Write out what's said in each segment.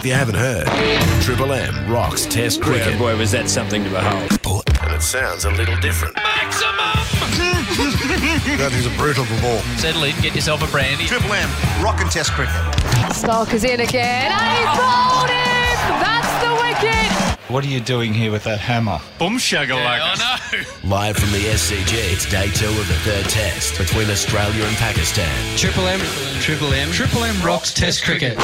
If you haven't heard, Triple M rocks Test cricket. Yeah, boy, was that something to behold. And it sounds a little different. That is a brutal ball. Settle in, get yourself a brandy. Triple M, rockin' Test cricket. Starker's in again, and he's bowled it! That's the wicket! What are you doing here with that hammer? Boom shagalaka. I know. Live from the SCG, it's day 2 of the third test between Australia and Pakistan. Triple M rocks Test cricket.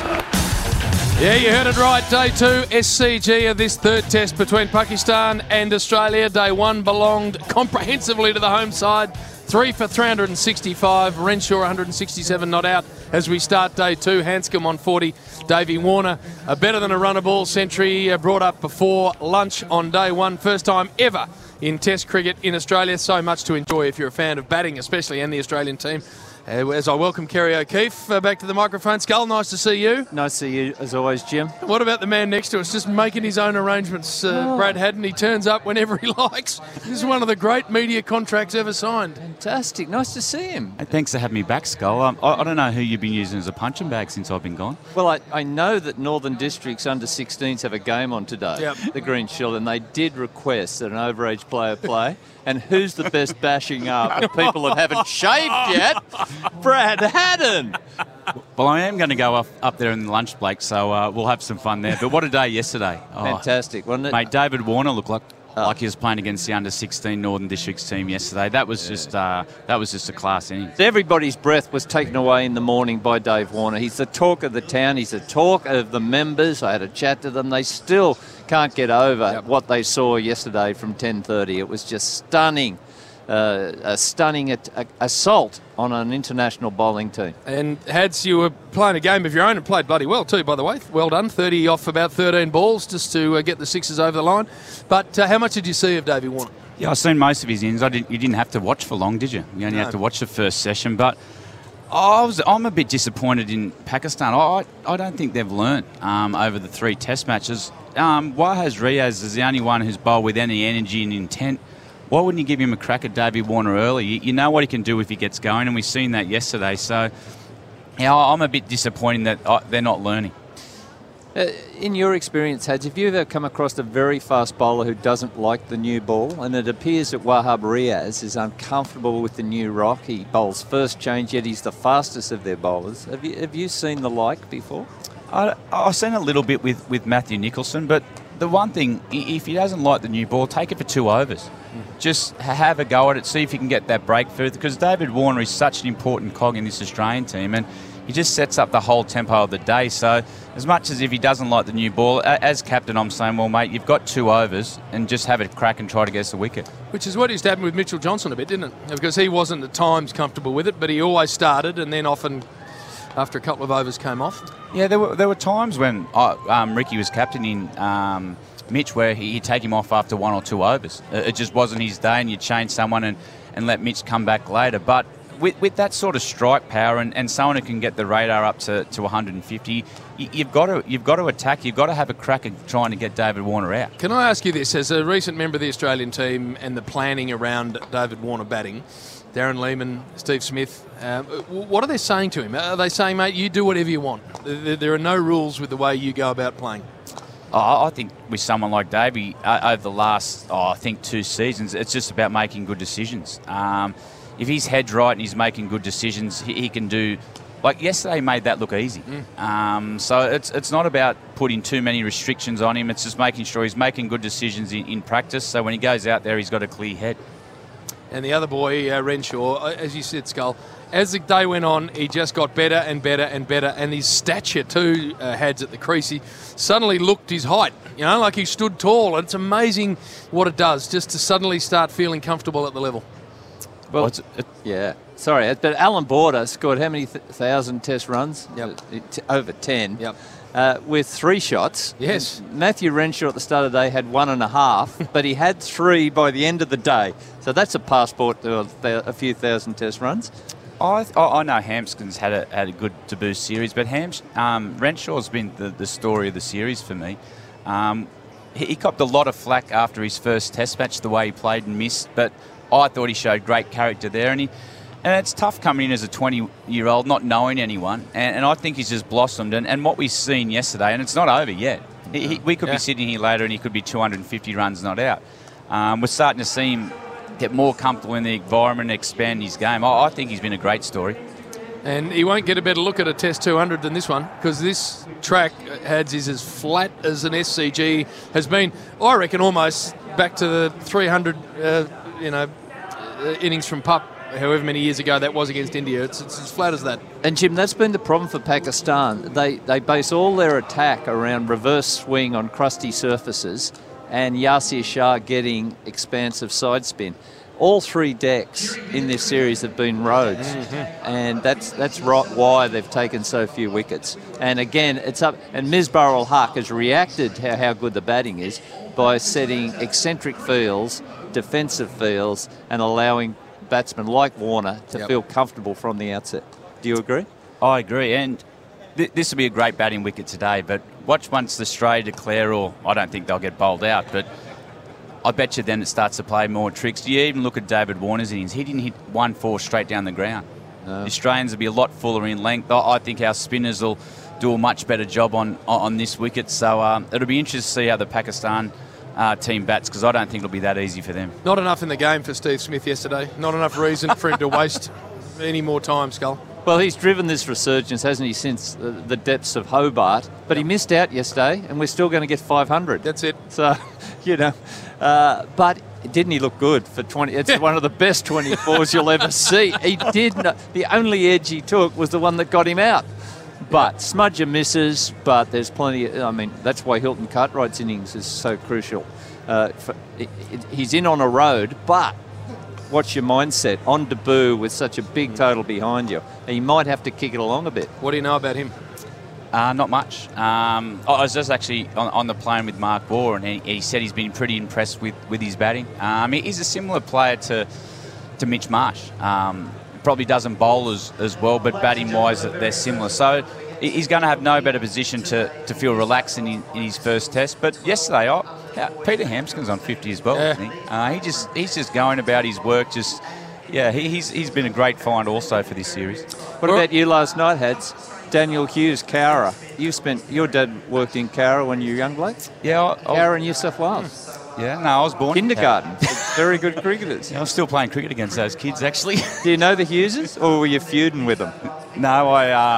Yeah, you heard it right. Day 2 SCG of this third test between Pakistan and Australia. Day 1 belonged comprehensively to the home side. 3 for 365. Renshaw 167 not out as we start day 2. Hanscom on 40. Davey Warner better than a runner ball century brought up before lunch on day 1. First time ever in Test cricket in Australia. So much to enjoy if you're a fan of batting, especially, and the Australian team. As I welcome Kerry O'Keefe back to the microphone. Skull, nice to see you. Nice to see you, as always, Jim. What about the man next to us, just making his own arrangements, Brad Haddon? He turns up whenever he likes. This is one of the great media contracts ever signed. Fantastic. Nice to see him. Hey, thanks for having me back, Skull. I don't know who you've been using as a punching bag since I've been gone. Well, I know that Northern District's under-16s have a game on today, Yep. the Green Shield, and they did request that an overage player play. And who's the best bashing up of people that haven't shaved yet? Brad Haddon. Well, I am going to go up there in the lunch break, so we'll have some fun there. But what a day yesterday. Fantastic, wasn't it? Mate, David Warner looked like he was playing against the under-16 Northern Districts team yesterday. That was just a class inning. Everybody's breath was taken away in the morning by Dave Warner. He's the talk of the town. He's the talk of the members. I had a chat to them. They still can't get over what they saw yesterday from 10:30. It was just stunning. A stunning assault on an international bowling team. And Hads, you were playing a game of your own and played bloody well too, by the way. Well done. 30 off about 13 balls just to get the sixes over the line. But how much did you see of Davey Warner? Yeah, I've seen most of his innings. You didn't have to watch for long, did you? You only have to watch the first session. But I'm a bit disappointed in Pakistan. I don't think they've learnt over the 3 test matches. Wahaz Riaz is the only one who's bowled with any energy and intent. Why wouldn't you give him a crack at Davey Warner early? You know what he can do if he gets going, and we've seen that yesterday. So, yeah, I'm a bit disappointed that they're not learning. In your experience, Hads, have you ever come across a very fast bowler who doesn't like the new ball? And it appears that Wahab Riaz is uncomfortable with the new rock. He bowls first change, yet he's the fastest of their bowlers. Have you seen the like before? I've seen a little bit with Matthew Nicholson, but the one thing, if he doesn't like the new ball, take it for 2 overs. Just have a go at it, see if you can get that breakthrough, because David Warner is such an important cog in this Australian team, and he just sets up the whole tempo of the day. So as much as if he doesn't like the new ball, as captain, I'm saying, well, mate, you've got 2 overs and just have a crack and try to get us a wicket. Which is what used to happen with Mitchell Johnson a bit, didn't it? Because he wasn't at times comfortable with it, but he always started, and then often after a couple of overs came off. Yeah, there were times when Ricky was captaining Mitch where he'd take him off after 1 or 2 overs. It just wasn't his day, and you'd change someone and let Mitch come back later. But with that sort of strike power and someone who can get the radar up to 150, you've got to attack. You've got to have a crack at trying to get David Warner out. Can I ask you this, as a recent member of the Australian team and the planning around David Warner batting, Darren Lehman, Steve Smith, what are they saying to him? Are they saying, mate, you do whatever you want? There are no rules with the way you go about playing. I think with someone like Davey, over the last, 2 seasons, it's just about making good decisions. If his head's right and he's making good decisions, he can do... Like yesterday, he made that look easy. So it's not about putting too many restrictions on him. It's just making sure he's making good decisions in practice. So when he goes out there, he's got a clear head. And the other boy, Renshaw, as you said, Skull, as the day went on, he just got better and better and better. And his stature too, Hads at the crease, he suddenly looked his height, like he stood tall. And it's amazing what it does just to suddenly start feeling comfortable at the level. Well, yeah. Sorry, but Alan Border scored how many 1,000 test runs? Over 10. With 3 shots. Yes. Matthew Renshaw at the start of the day had 1.5, but he had 3 by the end of the day. So that's a passport to a few thousand test runs. I know Hampson's had a good debut series, but Renshaw's been the story of the series for me. He copped a lot of flack after his first test match, the way he played and missed, but I thought he showed great character there, and And it's tough coming in as a 20-year-old, not knowing anyone. And I think he's just blossomed. And what we've seen yesterday, and it's not over yet. We could be sitting here later and he could be 250 runs not out. We're starting to see him get more comfortable in the environment and expand his game. I think he's been a great story. And he won't get a better look at a Test 200 than this one, because this track, Hads, is as flat as an SCG has been. I reckon almost back to the 300, innings from Pup, however many years ago that was against India. It's as flat as that. And Jim, that's been the problem for Pakistan. They base all their attack around reverse swing on crusty surfaces and Yasir Shah getting expansive side spin. All 3 decks in this series have been roads, and that's why they've taken so few wickets. And again, it's up. And Misbah-ul Haq has reacted to how good the batting is by setting eccentric fields, defensive fields, and allowing batsmen like Warner to feel comfortable from the outset. Do you agree? I agree, and this will be a great batting wicket today. But watch once Australia declare, or I don't think they'll get bowled out, but I bet you then it starts to play more tricks. You even look at David Warner's innings. He didn't hit 1-4 straight down the ground. No. The Australians will be a lot fuller in length. I think our spinners will do a much better job on this wicket. So it'll be interesting to see how the Pakistan team bats, because I don't think it'll be that easy for them. Not enough in the game for Steve Smith yesterday. Not enough reason for him to waste any more time, Skull. Well, he's driven this resurgence, hasn't he, since the depths of Hobart. But he missed out yesterday, and we're still going to get 500. That's it. So, but didn't he look good for 20? It's one of the best 24s you'll ever see. He did. The only edge he took was the one that got him out. But Smudger misses, but there's plenty. That's why Hilton Cartwright's innings is so crucial. He's in on a road, but what's your mindset on debut with such a big total behind you? You might have to kick it along a bit. What do you know about him? Not much. I was just actually on the plane with Mark Waugh, and he said he's been pretty impressed with his batting. He's a similar player to Mitch Marsh. Probably doesn't bowl as well, but batting-wise, they're similar. So he's going to have no better position to feel relaxed in his first test. But yesterday, Peter Hampskin's on 50 as well, isn't he? He's just going about his work. He's been a great find also for this series. What about you last night, Hads? Daniel Hughes, Cowra. Your dad worked in Cowra when you were young, Blake? Yeah. Cowra, New South Wales. Yeah, no, I was born kindergarten. Very good cricketers. Yeah, I was still playing cricket against those kids, actually. Do you know the Hugheses, or were you feuding with them? No,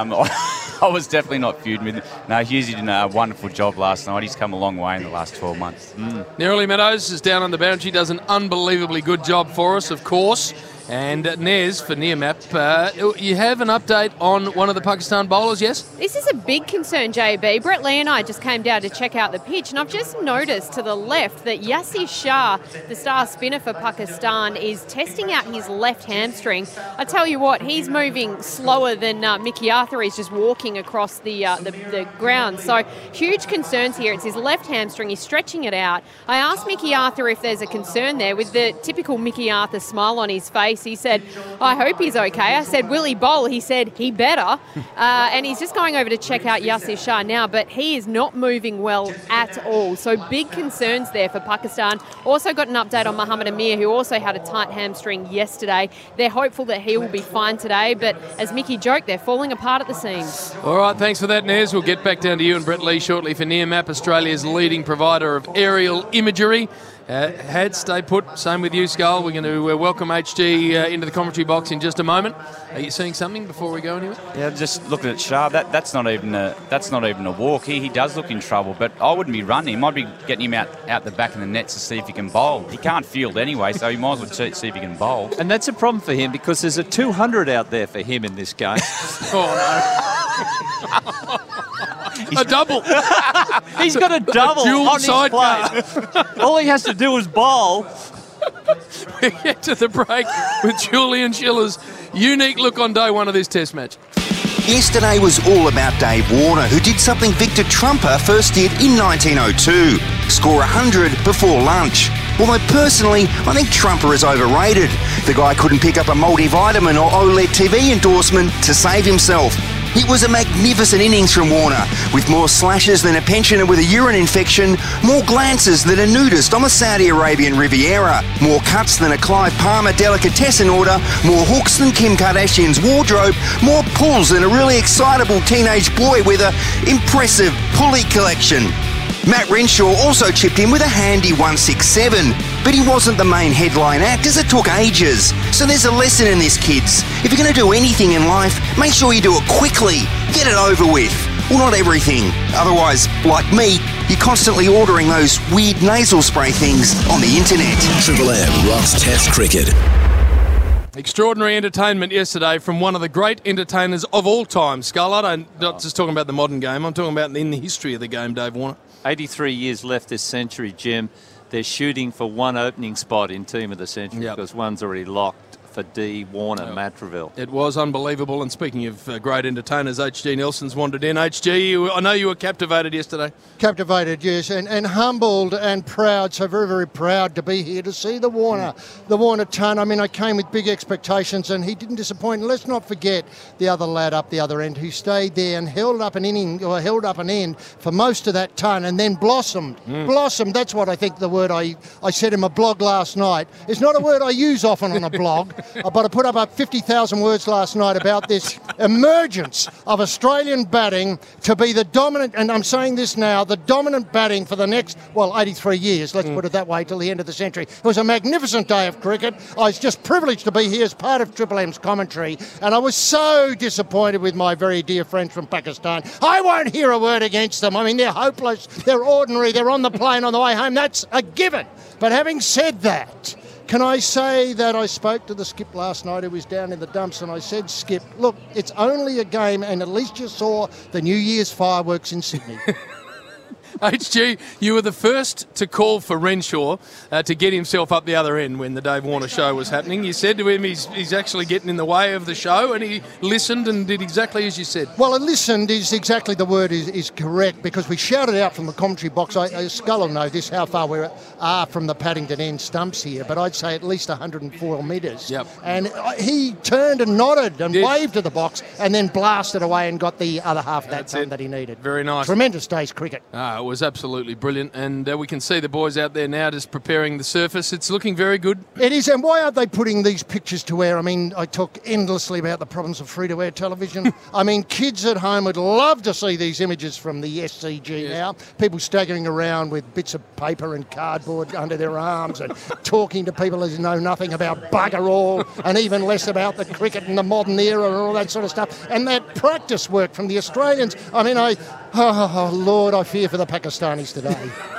I was definitely not feuding with him. No, Hughesy did a wonderful job last night. He's come a long way in the last 12 months. Nerily Meadows is down on the boundary, does an unbelievably good job for us, of course. And Nez for Nearmap, you have an update on one of the Pakistan bowlers, yes? This is a big concern, JB. Brett Lee and I just came down to check out the pitch, and I've just noticed to the left that Yasir Shah, the star spinner for Pakistan, is testing out his left hamstring. I tell you what, he's moving slower than Mickey Arthur. He's just walking across the ground. So huge concerns here. It's his left hamstring. He's stretching it out. I asked Mickey Arthur if there's a concern there. With the typical Mickey Arthur smile on his face, he said, I hope he's okay. I said, will he bowl? He said, he better. And he's just going over to check out Yasir Shah now, but he is not moving well at all. So big concerns there for Pakistan. Also got an update on Muhammad Amir, who also had a tight hamstring yesterday. They're hopeful that he will be fine today, but as Mickey joked, they're falling apart at the seams. All right, thanks for that, Nez. We'll get back down to you and Brett Lee shortly for Nearmap, Australia's leading provider of aerial imagery. Had stay put. Same with you, Skull. We're going to welcome HG into the commentary box in just a moment. Are you seeing something before we go anywhere? Yeah, just looking at Shah. That's not even a walk. He does look in trouble, but I wouldn't be running him. I'd be getting him out the back of the nets to see if he can bowl. He can't field anyway, so he might as well see if he can bowl. And that's a problem for him because there's a 200 out there for him in this game. A double. He's got a double dual on his sidecar. All he has to do is bowl. We get to the break with Julian Schiller's unique look on day one of this test match. Yesterday was all about Dave Warner, who did something Victor Trumper first did in 1902, score 100 before lunch. Although personally, I think Trumper is overrated. The guy couldn't pick up a multivitamin or OLED TV endorsement to save himself. It was a magnificent innings from Warner, with more slashes than a pensioner with a urine infection, more glances than a nudist on the Saudi Arabian Riviera, more cuts than a Clive Palmer delicatessen order, more hooks than Kim Kardashian's wardrobe, more pulls than a really excitable teenage boy with an impressive pulley collection. Matt Renshaw also chipped in with a handy 167, but he wasn't the main headline act as it took ages. So there's a lesson in this, kids. If you're going to do anything in life, make sure you do it quickly. Get it over with. Well, not everything. Otherwise, like me, you're constantly ordering those weird nasal spray things on the internet. Triple M rocks Test cricket. Extraordinary entertainment yesterday from one of the great entertainers of all time, Skull. I'm not just talking about the modern game, I'm talking about in the history of the game, Dave Warner. 83 years left this century, Jim. They're shooting for one opening spot in Team of the Century because one's already locked for D. Warner, Matraville. It was unbelievable. And speaking of great entertainers, HG Nelson's wandered in. HG, I know you were captivated yesterday. Captivated, yes, and humbled and proud, so very, very proud to be here to see the Warner ton. I mean, I came with big expectations and he didn't disappoint. And let's not forget the other lad up the other end who stayed there and held up an end for most of that ton and then blossomed. Blossomed, that's what I think the word I said in my blog last night. It's not a word I use often on a blog, but I put up 50,000 words last night about this emergence of Australian batting to be the dominant, and I'm saying this now, the dominant batting for the next, 83 years, let's put it that way, till the end of the century. It was a magnificent day of cricket. I was just privileged to be here as part of Triple M's commentary, and I was so disappointed with my very dear friends from Pakistan. I won't hear a word against them. I mean, they're hopeless, they're ordinary, they're on the plane on the way home. That's a given. But having said that, can I say that I spoke to the skip last night who was down in the dumps, and I said, Skip, look, it's only a game and at least you saw the New Year's fireworks in Sydney. HG, you were the first to call for Renshaw to get himself up the other end when the Dave Warner show was happening. You said to him he's actually getting in the way of the show, and he listened and did exactly as you said. Well, listened is exactly the word is correct, because we shouted out from the commentary box. Skull will know this, how far we are from the Paddington end stumps here, but I'd say at least 104 metres. Yep. And he turned and nodded and waved to the box and then blasted away and got the other half of that ton that he needed. Very nice. Tremendous day's cricket. It was absolutely brilliant, and we can see the boys out there now just preparing the surface. It's looking very good. It is, and why aren't they putting these pictures to air? I mean, I talk endlessly about the problems of free-to-air television. I mean, kids at home would love to see these images from the SCG now. People staggering around with bits of paper and cardboard under their arms and talking to people who know nothing about bugger all and even less about the cricket and the modern era and all that sort of stuff. And that practice work from the Australians. I mean, oh Lord, I fear for the Pakistanis today.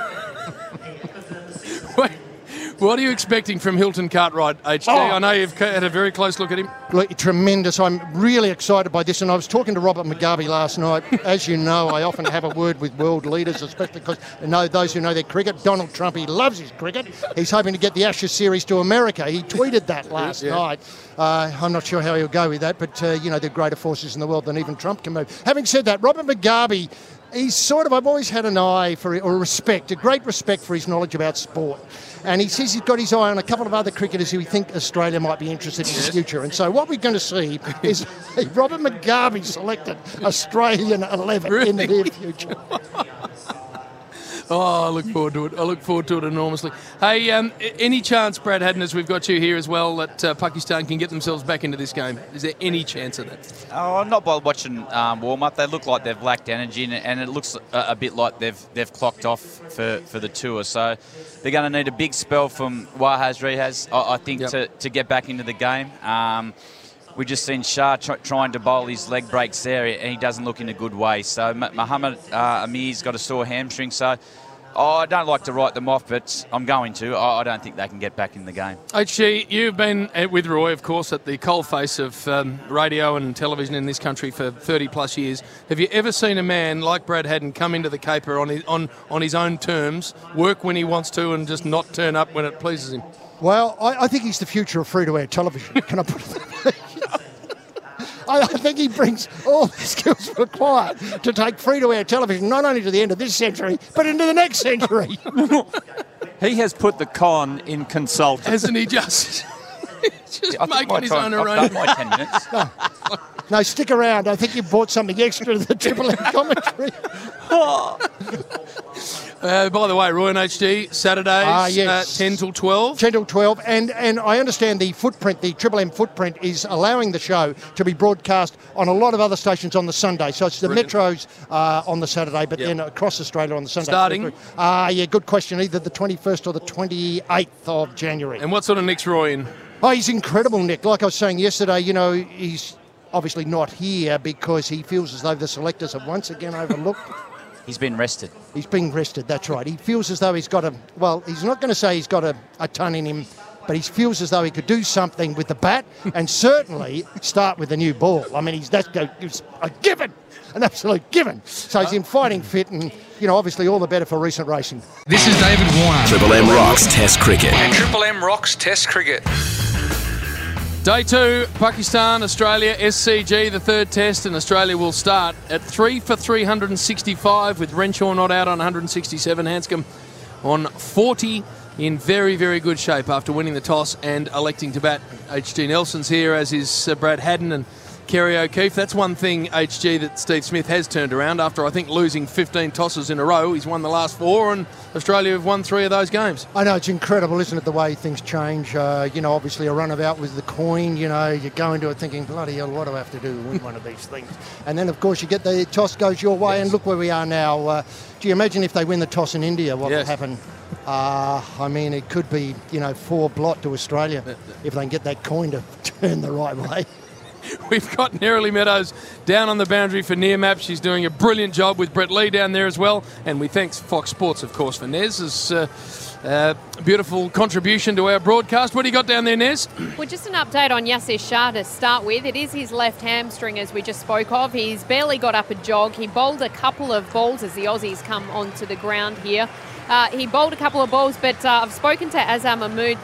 Wait, what are you expecting from Hilton Cartwright, HG? I know you've had a very close look at him. Look, tremendous. I'm really excited by this, and I was talking to Robert Mugabe last night. As you know, I often have a word with world leaders, especially because those who know their cricket. Donald Trump, he loves his cricket. He's hoping to get the Ashes series to America. He tweeted that last night. I'm not sure how he'll go with that, but, there are greater forces in the world than even Trump can move. Having said that, Robert Mugabe, he's I've always had an eye for, or a great respect for his knowledge about sport. And he says he's got his eye on a couple of other cricketers who he think Australia might be interested in the future. And so what we're going to see is Robert Mugabe selected Australian 11 in the near future. I look forward to it. I look forward to it enormously. Hey, any chance, Brad Haddin, as we've got you here as well, that Pakistan can get themselves back into this game? Is there any chance of that? Oh, not by watching warm-up. They look like they've lacked energy, and it looks a bit like they've clocked off for the tour. So they're going to need a big spell from Wahaz Rihaz, I think, to get back into the game. We've just seen Shah trying to bowl his leg breaks there, and he doesn't look in a good way. So Muhammad Amir's got a sore hamstring. So I don't like to write them off, but I'm going to. I don't think they can get back in the game. HG, you've been with Roy, of course, at the coalface of radio and television in this country for 30-plus years. Have you ever seen a man like Brad Haddin come into the caper on his own terms, work when he wants to, and just not turn up when it pleases him? Well, I think he's the future of free-to-air television. Can I put it that way? I think he brings all the skills required to take free-to-air television not only to the end of this century, but into the next century. He has put the con in consultant. Hasn't he just? Making his own arrangement. I've done my 10 minutes. No, stick around. I think you bought something extra to the Triple M commentary. By the way, Roy and HG, Saturdays, yes. 10 till 12. 10 till 12. And I understand the footprint, the Triple M footprint, is allowing the show to be broadcast on a lot of other stations on the Sunday. So it's the Metros on the Saturday, but then across Australia on the Sunday. Starting? Good question. Either the 21st or the 28th of January. And what sort of Nick's Roy in? Oh, he's incredible, Nick. Like I was saying yesterday, he's obviously not here because he feels as though the selectors have once again overlooked. He's been rested. He's been rested, that's right. He feels as though he's got he's not going to say he's got a ton in him, but he feels as though he could do something with the bat and certainly start with a new ball. I mean, it's a given, an absolute given. So he's in fighting fit and, obviously all the better for recent racing. This is David Warner. Triple M rocks Test cricket. And Triple M rocks Test cricket. Day 2, Pakistan, Australia, SCG, the third test, and Australia will start at 3 for 365 with Renshaw not out on 167, Hanscom on 40, in very, very good shape after winning the toss and electing to bat. HG Nelson's here, as is Brad Haddin and Kerry O'Keefe. That's one thing, HG, that Steve Smith has turned around after, I think, losing 15 tosses in a row. He's won the last 4 and Australia have won 3 of those games. I know, it's incredible, isn't it, the way things change. Obviously a runabout with the coin, you go into it thinking, bloody hell, what do I have to do to win one of these things? And then, of course, you get the toss goes your way, and look where we are now. Do you imagine if they win the toss in India, what will happen? It could be, 4 blot to Australia if they can get that coin to turn the right way. We've got Nerily Meadows down on the boundary for Nearmap. She's doing a brilliant job with Brett Lee down there as well. And we thank Fox Sports, of course, for Nez's beautiful contribution to our broadcast. What do you got down there, Nez? Well, just an update on Yasir Shah to start with. It is his left hamstring, as we just spoke of. He's barely got up a jog. He bowled a couple of balls as the Aussies come onto the ground here. He bowled a couple of balls, but I've spoken to Azhar Mahmood,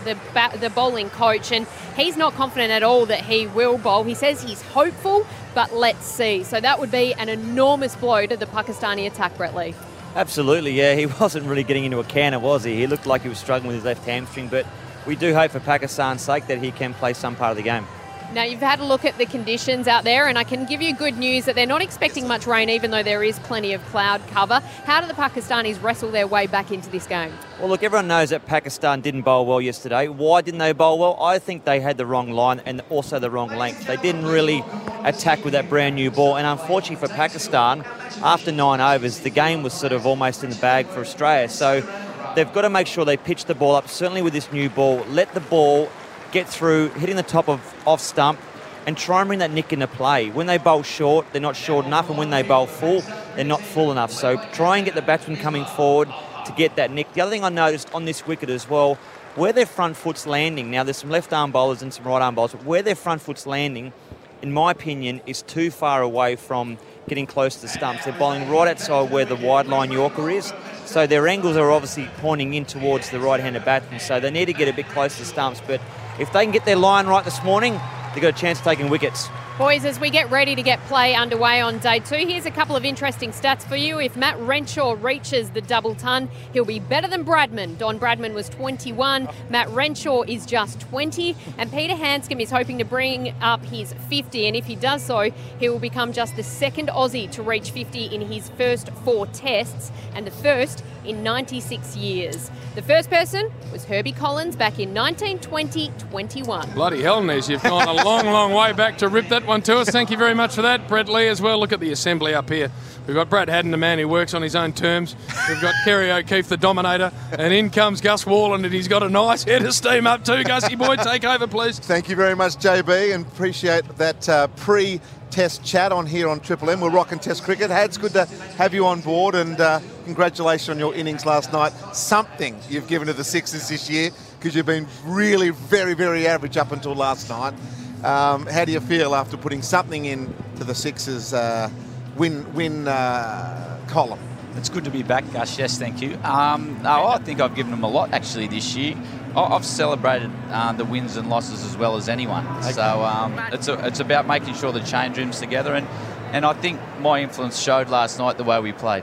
the bowling coach, and he's not confident at all that he will bowl. He says he's hopeful, but let's see. So that would be an enormous blow to the Pakistani attack, Brett Lee. Absolutely, yeah. He wasn't really getting into a canter, was he? He looked like he was struggling with his left hamstring, but we do hope for Pakistan's sake that he can play some part of the game. Now, you've had a look at the conditions out there, and I can give you good news that they're not expecting much rain, even though there is plenty of cloud cover. How do the Pakistanis wrestle their way back into this game? Well, look, everyone knows that Pakistan didn't bowl well yesterday. Why didn't they bowl well? I think they had the wrong line and also the wrong length. They didn't really attack with that brand new ball, and unfortunately for Pakistan, after 9 overs, the game was sort of almost in the bag for Australia. So they've got to make sure they pitch the ball up, certainly with this new ball. Let the ball get through, hitting the top of off stump, and try and bring that nick into play. When they bowl short, they're not short enough, and when they bowl full, they're not full enough. So try and get the batsman coming forward to get that nick. The other thing I noticed on this wicket as well, where their front foot's landing, now there's some left-arm bowlers and some right-arm bowlers, but where their front foot's landing, in my opinion, is too far away from getting close to the stumps. They're bowling right outside where the wide line Yorker is, so their angles are obviously pointing in towards the right-handed batsman, so they need to get a bit close to the stumps. But if they can get their line right this morning, they've got a chance of taking wickets. Boys, as we get ready to get play underway on day 2, here's a couple of interesting stats for you. If Matt Renshaw reaches the double ton, he'll be better than Bradman. Don Bradman was 21, Matt Renshaw is just 20, and Peter Hanscom is hoping to bring up his 50, and if he does so, he will become just the second Aussie to reach 50 in his first 4 tests, and the first in 96 years. The first person was Herbie Collins back in 1920-21. Bloody hell, Nez, you've gone a long, long way back to rip that one to us. Thank you very much for that. Brett Lee as well. Look at the assembly up here. We've got Brad Haddin, the man who works on his own terms. We've got Kerry O'Keefe, the dominator. And in comes Gus Worland, and he's got a nice head of steam up too. Gussie boy, take over, please. Thank you very much, JB, and appreciate that pre-test chat on here on Triple M. We're rocking Test cricket. Hads, good to have you on board, and congratulations on your innings last night. Something you've given to the Sixers this year, because you've been really very, very average up until last night. How do you feel after putting something in to the Sixers win column? It's good to be back, Gus. Yes, thank you. I think I've given them a lot actually this year. I've celebrated the wins and losses as well as anyone. Okay. So it's about making sure the change room's together, and I think my influence showed last night the way we played.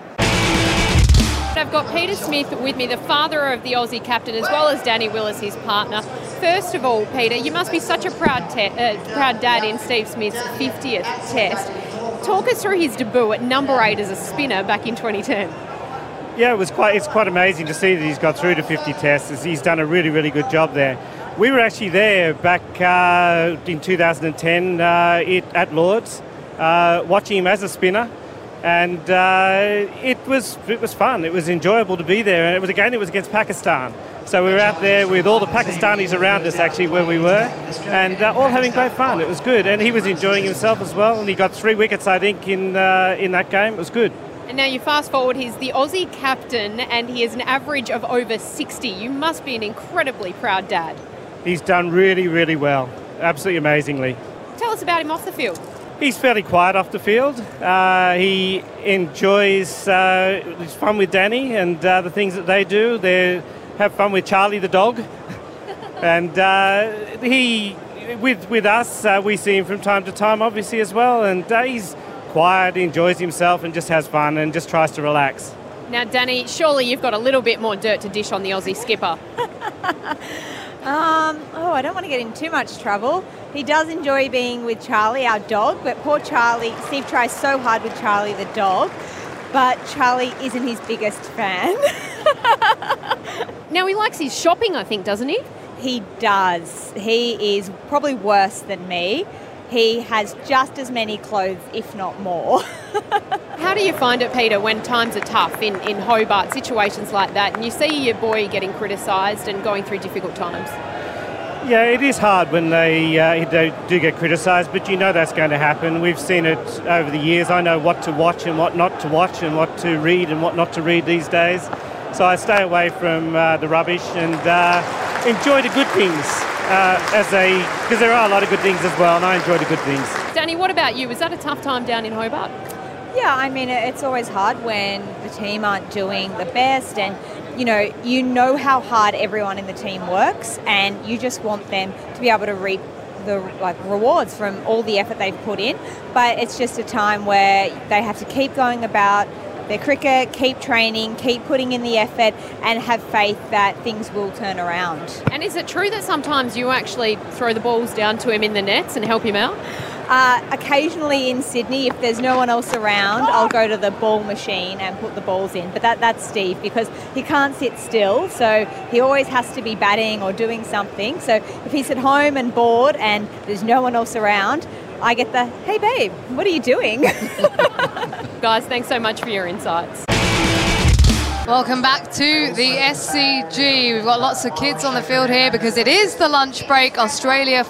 I've got Peter Smith with me, the father of the Aussie captain, as well as Danny Willis, his partner. first of all, Peter, you must be such a proud dad in Steve Smith's 50th test. Talk us through his debut at number 8 as a spinner back in 2010. Yeah, it's quite amazing to see that he's got through to 50 tests. He's done a really, really good job there. We were actually there back in 2010 at Lord's, watching him as a spinner, and it was fun. It was enjoyable to be there, and it was against Pakistan. So we were out there with all the Pakistanis around us, actually, where we were, and all having great fun. It was good, and he was enjoying himself as well, and he got 3 wickets, I think, in that game. It was good. And now you fast forward, he's the Aussie captain, and he has an average of over 60. You must be an incredibly proud dad. He's done really, really well. Absolutely amazingly. Tell us about him off the field. He's fairly quiet off the field. He enjoys his fun with Danny and the things that they do. They have fun with Charlie the dog. And he, with us, we see him from time to time, obviously, as well. And he's quiet, enjoys himself and just has fun and just tries to relax. Now, Danny, surely you've got a little bit more dirt to dish on the Aussie skipper. I don't want to get in too much trouble. He does enjoy being with Charlie, our dog, but poor Charlie, Steve tries so hard with Charlie the dog, but Charlie isn't his biggest fan. Now, he likes his shopping, I think, doesn't he? He does. He is probably worse than me. He has just as many clothes, if not more. How do you find it, Peter, when times are tough in Hobart, situations like that, and you see your boy getting criticised and going through difficult times? Yeah, it is hard when they do get criticised, but you know that's going to happen. We've seen it over the years. I know what to watch and what not to watch and what to read and what not to read these days. So I stay away from the rubbish and enjoy the good things. Because there are a lot of good things as well, and I enjoy the good things. Danny, what about you? Was that a tough time down in Hobart? Yeah, I mean, it's always hard when the team aren't doing the best, and you know how hard everyone in the team works, and you just want them to be able to reap the rewards from all the effort they've put in. But it's just a time where they have to keep going about their cricket, keep training, keep putting in the effort, and have faith that things will turn around. And is it true that sometimes you actually throw the balls down to him in the nets and help him out? Occasionally in Sydney, if there's no one else around, I'll go to the ball machine and put the balls in. But that's Steve, because he can't sit still, so he always has to be batting or doing something. So if he's at home and bored and there's no one else around, I get the, hey babe, what are you doing? Guys, thanks so much for your insights. Welcome back to the SCG. We've got lots of kids on the field here because it is the lunch break. Australia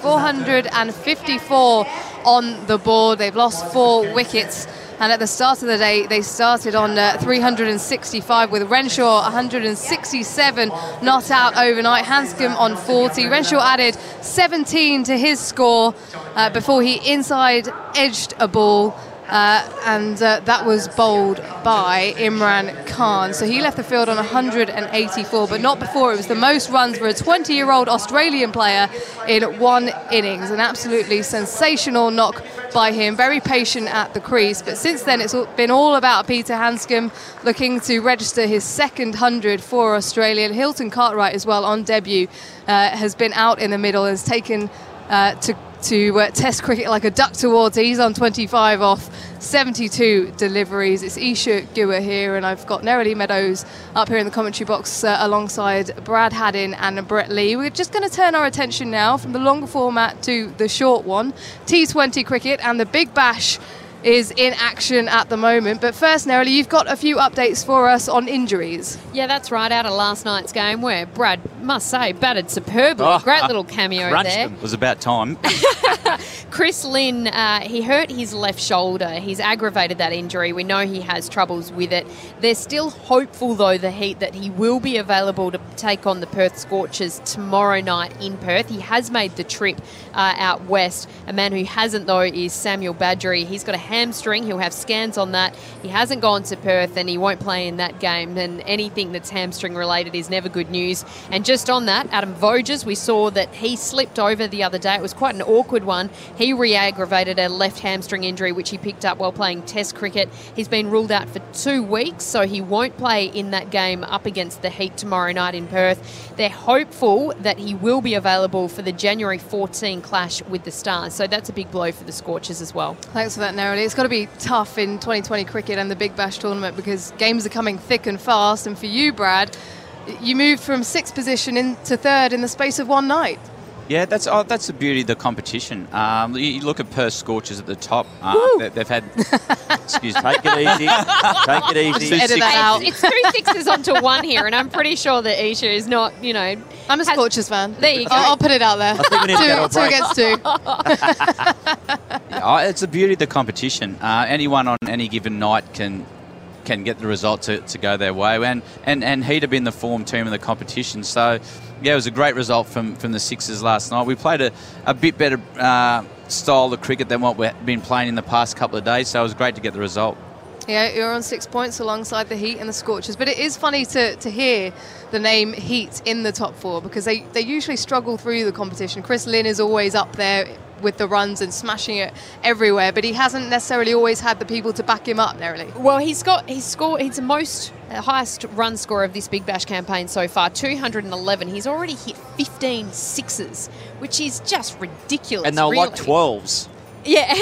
454 on the board. They've lost 4 wickets. And at the start of the day, they started on 365 with Renshaw 167 not out overnight. Handscomb on 40. Renshaw added 17 to his score before he inside edged a ball. And that was bowled by Imran Khan. So he left the field on 184, but not before. It was the most runs for a 20-year-old Australian player in one innings. An absolutely sensational knock by him. Very patient at the crease. But since then, it's been all about Peter Handscomb looking to register his second 100 for Australia. And Hilton Cartwright as well on debut has been out in the middle, has taken to Test cricket like a duck to water. He's on 25 off 72 deliveries. It's Isha Guha here, and I've got Nerily Meadows up here in the commentary box alongside Brad Haddin and Brett Lee. We're just going to turn our attention now from the longer format to the short one, T20 cricket, and the Big Bash is in action at the moment. But first, Nerily, you've got a few updates for us on injuries. Yeah, that's right. Out of last night's game where Brad, must say, batted superbly. Great little cameo there. It was about time. Chris Lynn, he hurt his left shoulder. He's aggravated that injury. We know he has troubles with it. They're still hopeful, though, that he will be available to take on the Perth Scorchers tomorrow night in Perth. He has made the trip out west. A man who hasn't, though, is Samuel Badgery. He's got a hamstring. He'll have scans on that. He hasn't gone to Perth and he won't play in that game. And anything that's hamstring related is never good news. And just on that, Adam Voges, we saw that he slipped over the other day. It was quite an awkward one. He re-aggravated a left hamstring injury, which he picked up while playing Test cricket. He's been ruled out for 2 weeks, so he won't play in that game up against the Heat tomorrow night in Perth. They're hopeful that he will be available for the January 14 clash with the Stars. So that's a big blow for the Scorchers as well. Thanks for that, Narrowly. It's got to be tough in 2020 cricket and the Big Bash tournament because games are coming thick and fast. And for you, Brad, you moved from 6th position into 3rd in the space of one night. Yeah, that's the beauty of the competition. You look at Perth Scorchers at the top. They've had... Excuse me. Take it easy. Take it easy. Edit that out. It's 2 sixes onto 1 here, and I'm pretty sure that Isha is not, I'm a Scorchers fan. There you go. I'll put it out there. I think we need to go to a break. 2 against 2. It's the beauty of the competition. Anyone on any given night can get the result to go their way. And Heat have been the form team in the competition. So, yeah, it was a great result from the Sixers last night. We played a bit better style of cricket than what we've been playing in the past couple of days. So it was great to get the result. Yeah, you're on 6 points alongside the Heat and the Scorchers. But it is funny to hear the name Heat in the top 4 because they usually struggle through the competition. Chris Lynn is always up there with the runs and smashing it everywhere, but he hasn't necessarily always had the people to back him up, narrowly. Well, he's the highest run scorer of this Big Bash campaign so far, 211. He's already hit 15 sixes, which is just ridiculous. And they're really. like 12s. Yeah.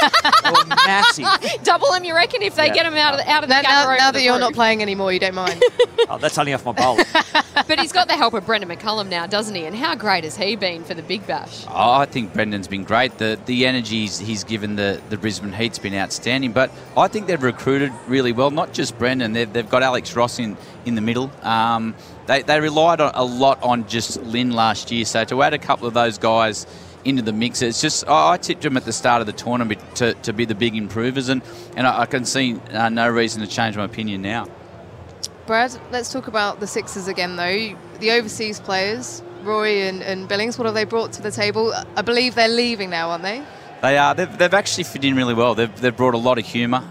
Massive. Double him, you reckon, if they get him out of the gap? Now that you're not playing anymore, you don't mind. Oh, that's only off my bowl. But he's got the help of Brendan McCullum now, doesn't he? And how great has he been for the Big Bash? Oh, I think Brendan's been great. The energy he's given the Brisbane Heat's been outstanding. But I think they've recruited really well. Not just Brendan. They've got Alex Ross in the middle. They relied a lot on just Lynn last year. So to add a couple of those guys into the mix, it's just I tipped them at the start of the tournament to be the big improvers, and I can see no reason to change my opinion now. Brad, let's talk about the Sixers again, though. The overseas players, Roy and Billings, what have they brought to the table? I believe they're leaving now, aren't they? They are. They've actually fit in really well. They've brought a lot of humour,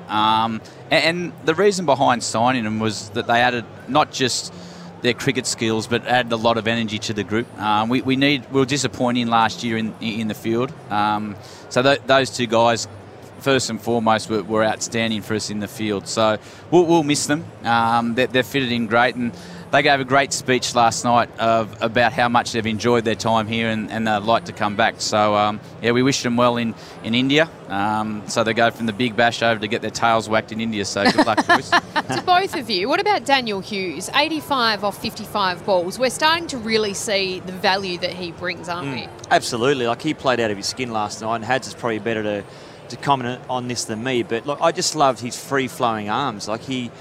and the reason behind signing them was that they added not just their cricket skills, but added a lot of energy to the group. We were disappointing last year in the field. So those two guys, first and foremost, were outstanding for us in the field. So we'll miss them. They're fitted in great, and they gave a great speech last night about how much they've enjoyed their time here and they'd like to come back. So, we wish them well in India. So they go from the Big Bash over to get their tails whacked in India. So good luck, boys. To both of you, what about Daniel Hughes? 85 off 55 balls. We're starting to really see the value that he brings, aren't we? Absolutely. Like, he played out of his skin last night, and Hads is probably better to comment on this than me. But, look, I just loved his free-flowing arms. Like, he's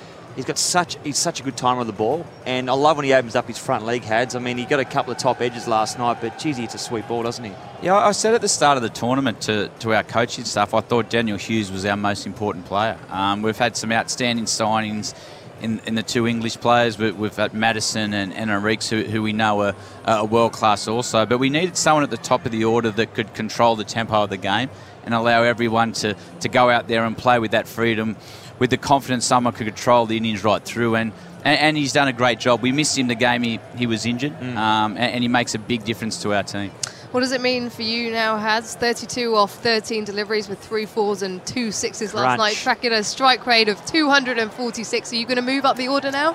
such a good timer of the ball, and I love when he opens up his front leg, Hads. I mean, he got a couple of top edges last night, but geez, it's a sweet ball, doesn't he? Yeah, I said at the start of the tournament to our coaching staff, I thought Daniel Hughes was our most important player. We've had some outstanding signings in the two English players. We've had Madison and Enriques, who we know are world-class also, but we needed someone at the top of the order that could control the tempo of the game and allow everyone to go out there and play with that freedom, with the confidence someone could control the innings right through, and he's done a great job. We missed him the game he was injured, and he makes a big difference to our team. What does it mean for you now, Hads? 32 off 13 deliveries with 3 4s and 2 6s last night, tracking a strike rate of 246. Are you going to move up the order now?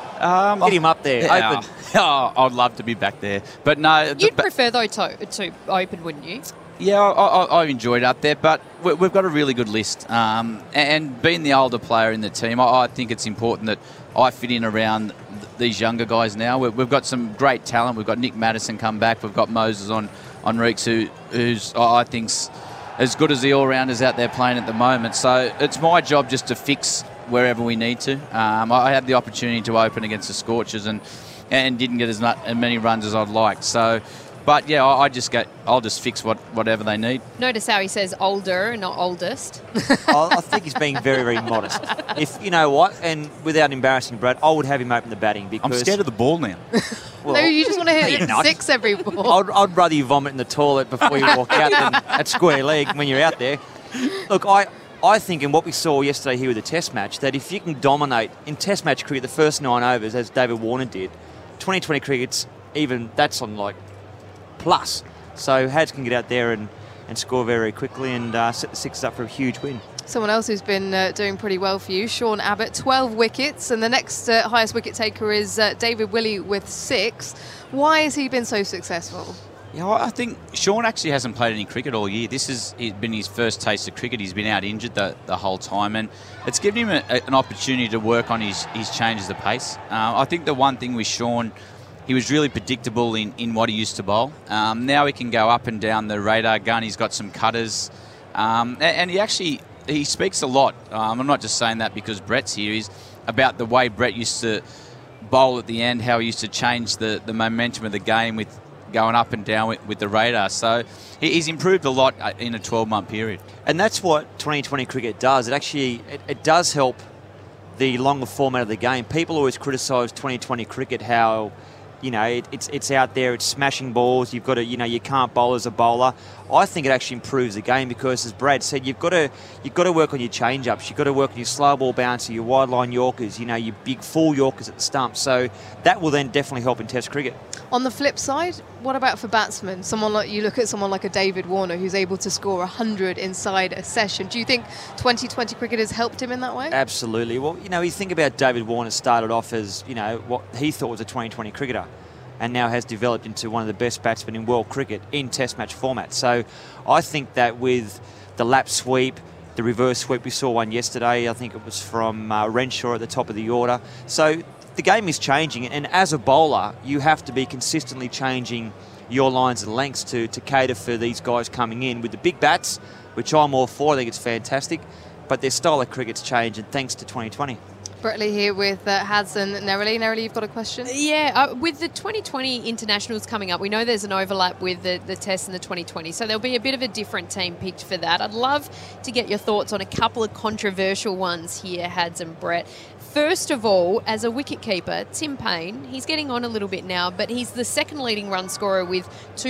Get him up there, open. I'd love to be back there, but no. You'd prefer though to open, wouldn't you? Yeah, I've enjoyed it up there, but we've got a really good list. And being the older player in the team, I think it's important that I fit in around these younger guys now. We've got some great talent. We've got Nick Madison come back. We've got Moses on Reeks, who's I think's as good as the all-rounders out there playing at the moment. So it's my job just to fix wherever we need to. I had the opportunity to open against the Scorchers and didn't get as many runs as I'd like. So. But yeah, I'll just fix whatever they need. Notice how he says older, not oldest. I think he's being very, very modest. If you know what, and without embarrassing Brad, I would have him open the batting because I'm scared of the ball now. Well, no, you just want to hit 6 every ball. I'd rather you vomit in the toilet before you walk out than at square leg when you're out there. Look, I I think in what we saw yesterday here with the Test match, that if you can dominate in Test match cricket the first 9 overs, as David Warner did, 2020 cricket's even, that's on like plus. So Hads can get out there and score very quickly and set the Sixers up for a huge win. Someone else who's been doing pretty well for you, Sean Abbott, 12 wickets, and the next highest wicket taker is David Willey with 6. Why has he been so successful? Yeah, I think Sean actually hasn't played any cricket all year. This has been his first taste of cricket. He's been out injured the whole time, and it's given him an opportunity to work on his changes of pace. I think the one thing with Sean, he was really predictable in what he used to bowl. Now he can go up and down the radar gun. He's got some cutters, and he speaks a lot. I'm not just saying that because Brett's here. He's about the way Brett used to bowl at the end, how he used to change the momentum of the game with going up and down with the radar. So he's improved a lot in a 12-month period. And that's what 2020 cricket does. It does help the longer format of the game. People always criticise 2020 cricket how, you know, it's out there, it's smashing balls, you've got to, you know, you can't bowl as a bowler. I think it actually improves the game because, as Brad said, you've got to work on your change-ups, you've got to work on your slow ball bouncer, your wide line Yorkers, you know, your big full Yorkers at the stump. So that will then definitely help in Test cricket. On the flip side, what about for batsmen? You look at someone like a David Warner who's able to score 100 inside a session. Do you think 2020 cricket has helped him in that way? Absolutely. Well, you know, you think about David Warner started off as, you know, what he thought was a 2020 cricketer, and now has developed into one of the best batsmen in world cricket in Test match format. So I think that with the lap sweep, the reverse sweep, we saw one yesterday, I think it was from Renshaw at the top of the order. So the game is changing, and as a bowler, you have to be consistently changing your lines and lengths to cater for these guys coming in with the big bats, which I'm all for. I think it's fantastic, but their style of cricket's changed, and thanks to 2020. Brett Lee here with Hads and Nerily. Nerily, you've got a question? Yeah, with the 2020 internationals coming up, we know there's an overlap with the Test and the 2020, so there'll be a bit of a different team picked for that. I'd love to get your thoughts on a couple of controversial ones here, Hads and Brett. First of all, as a wicketkeeper, Tim Paine, he's getting on a little bit now, but he's the second leading run scorer with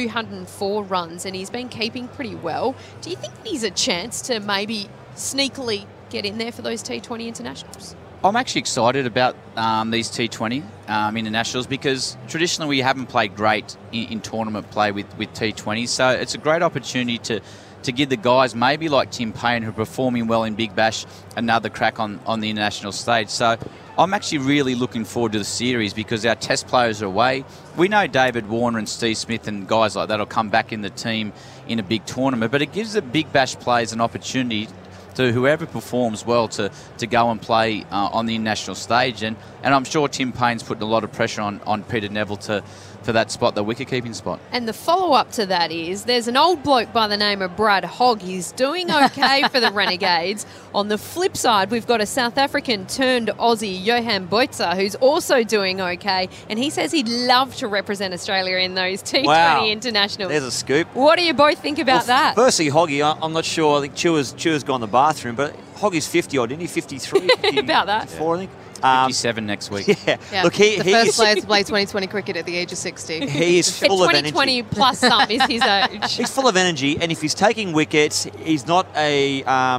204 runs, and he's been keeping pretty well. Do you think he's a chance to maybe sneakily get in there for those T20 internationals? I'm actually excited about these T20 internationals because traditionally we haven't played great in tournament play with T20s. So it's a great opportunity to give the guys maybe like Tim Paine, who are performing well in Big Bash, another crack on the international stage. So I'm actually really looking forward to the series because our Test players are away. We know David Warner and Steve Smith and guys like that will come back in the team in a big tournament, but it gives the Big Bash players an opportunity to whoever performs well to go and play on the international stage. And I'm sure Tim Paine's putting a lot of pressure on Peter Neville for that spot, the wicket-keeping spot. And the follow-up to that is there's an old bloke by the name of Brad Hogg. He's doing okay for the Renegades. On the flip side, we've got a South African turned Aussie, Johan Boitzer, who's also doing okay, and he says he'd love to represent Australia in those T20 internationals. There's a scoop. What do you both think about that? Firstly, Hoggy, I'm not sure. I think Chewer's gone to the bathroom, but Hoggy's 50-odd, didn't he? 53? About that. 54, I think. 57 next week. Yeah. Look, the first player to play 2020 cricket at the age of 60. He is full of energy. 2020 plus some is his age. He's full of energy, and if he's taking wickets, he's not a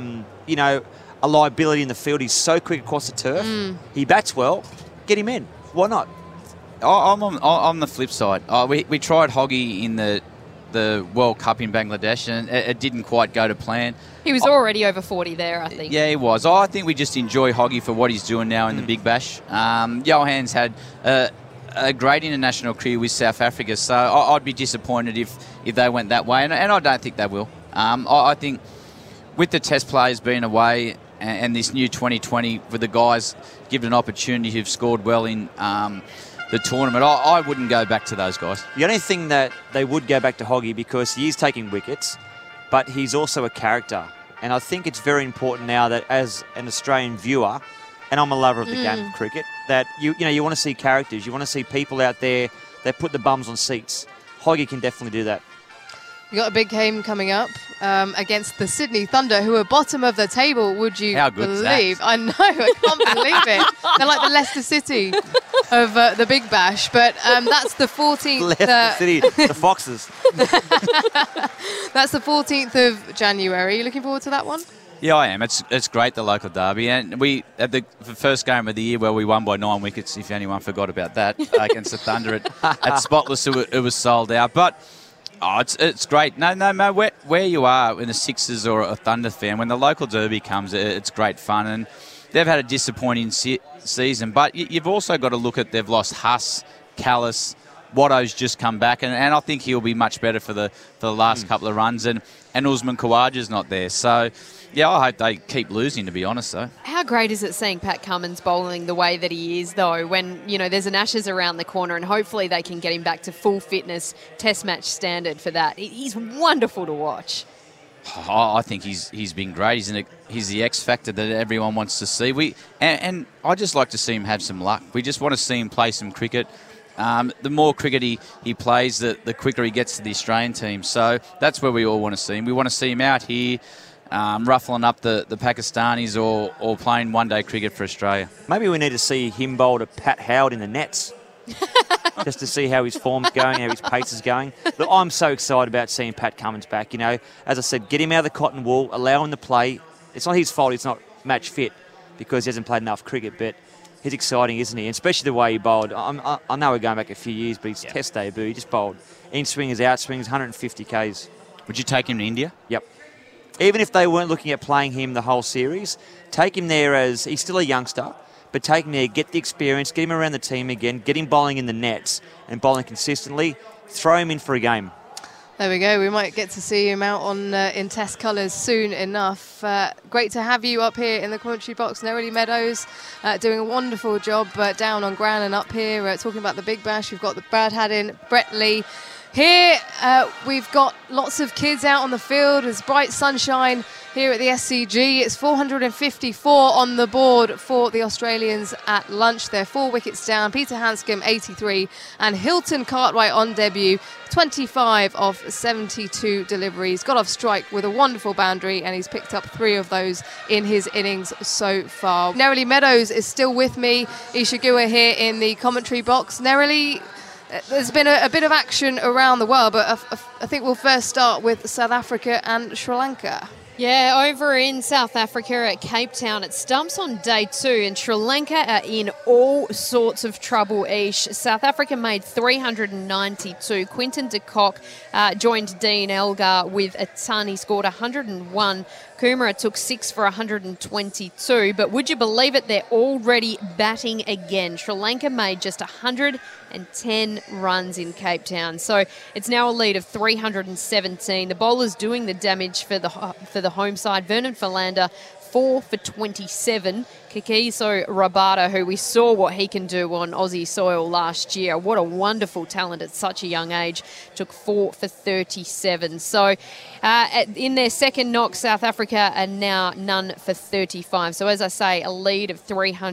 liability in the field. He's so quick across the turf. He bats well. Get him in. Why not? I'm on the flip side. We tried Hoggy in the World Cup in Bangladesh, and it didn't quite go to plan. He was already over 40 there, I think. Yeah, he was. I think we just enjoy Hoggy for what he's doing now in the Big Bash. Johan's had a great international career with South Africa, so I'd be disappointed if they went that way, and I don't think they will. I think with the Test players being away and this new 2020 with the guys given an opportunity who've scored well in the tournament, I wouldn't go back to those guys. The only thing that they would go back to Hoggy because he is taking wickets, but he's also a character. And I think it's very important now that as an Australian viewer, and I'm a lover of the game of cricket, that you want to see characters. You want to see people out there that put the bums on seats. Hoggy can definitely do that. You've got a big game coming up against the Sydney Thunder, who are bottom of the table, would you believe? I know, I can't believe it. They're like the Leicester City of the Big Bash, but that's the 14th... Leicester City, the Foxes. That's the 14th of January. You looking forward to that one? Yeah, I am. It's great, the local derby. And we, at the first game of the year where we won by 9 wickets, if anyone forgot about that, against the Thunder at Spotless, it was sold out. But it's great. No matter where you are in the Sixers or a Thunder fan, when the local derby comes, it's great fun. And they've had a disappointing season. But you've also got to look at they've lost Huss, Callis, Watto's just come back, and I think he'll be much better for the last couple of runs. And Usman Khawaja's not there. So, yeah, I hope they keep losing, to be honest, though. How great is it seeing Pat Cummins bowling the way that he is, though, when, there's an Ashes around the corner, and hopefully they can get him back to full fitness, test match standard for that. He's wonderful to watch. I think he's been great. He's the X factor that everyone wants to see. And I just like to see him have some luck. We just want to see him play some cricket. The more cricket he plays, the quicker he gets to the Australian team. So that's where we all want to see him. We want to see him out here ruffling up the Pakistanis or playing one-day cricket for Australia. Maybe we need to see him bowl to Pat Howard in the nets. Just to see how his form's going, how his pace is going. But I'm so excited about seeing Pat Cummins back. As I said, get him out of the cotton wool, allow him to play. It's not his fault he's not match fit because he hasn't played enough cricket, but he's exciting, isn't he? And especially the way he bowled. I know we're going back a few years, but his test debut, he just bowled in swingers, out swings, 150 Ks. Would you take him to India? Yep. Even if they weren't looking at playing him the whole series, take him there as he's still a youngster, but take him there, get the experience, get him around the team again, get him bowling in the nets and bowling consistently, throw him in for a game. There we go. We might get to see him out on in Test colours soon enough. Great to have you up here in the commentary box, Nerily Meadows, doing a wonderful job down on ground and up here talking about the Big Bash. We've got the Brad Haddin, Brett Lee. Here we've got lots of kids out on the field. There's bright sunshine here at the SCG. It's 454 on the board for the Australians at lunch. They're 4 wickets down. Peter Hanscom, 83, and Hilton Cartwright on debut, 25 of 72 deliveries. Got off strike with a wonderful boundary, and he's picked up 3 of those in his innings so far. Nerily Meadows is still with me. Isha Guha here in the commentary box. Nerily, there's been a bit of action around the world, but I think we'll first start with South Africa and Sri Lanka. Yeah, over in South Africa at Cape Town, it stumps on day 2, and Sri Lanka are in all sorts of trouble, Ish. South Africa made 392. Quinton de Kock joined Dean Elgar with a ton. He scored 101. Kumara took 6 for 122. But would you believe it, they're already batting again. Sri Lanka made just 110 runs in Cape Town. So it's now a lead of 317. The bowlers doing the damage for the home side. Vernon Philander, 4 for 27. Kagiso Rabada, who we saw what he can do on Aussie soil last year. What a wonderful talent at such a young age. Took 4 for 37. So in their second knock, South Africa are now none for 35. So as I say, a lead of